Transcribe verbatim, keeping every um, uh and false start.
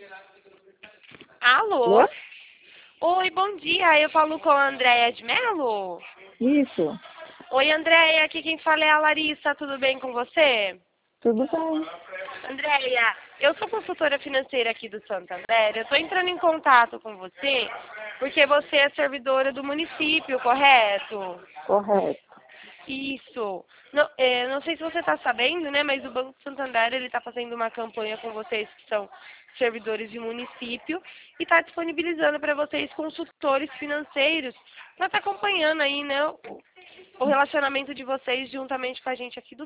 Alô? Alô? Oi, bom dia. Eu falo com a Andréia de Mello? Isso, Oi, Andréia. Aqui quem fala é a Larissa. Tudo bem com você? tudo bem. Andréia, eu sou consultora financeira aqui do Santander. Eu estou entrando em contato com você porque você é servidora do município, correto? Correto. Isso. Não, é, não sei se você está sabendo, né? Mas o Banco Santander ele está fazendo uma campanha com vocês que são servidores de município e está disponibilizando para vocês consultores financeiros para estar acompanhando aí, né, o, o relacionamento de vocês juntamente com a gente aqui do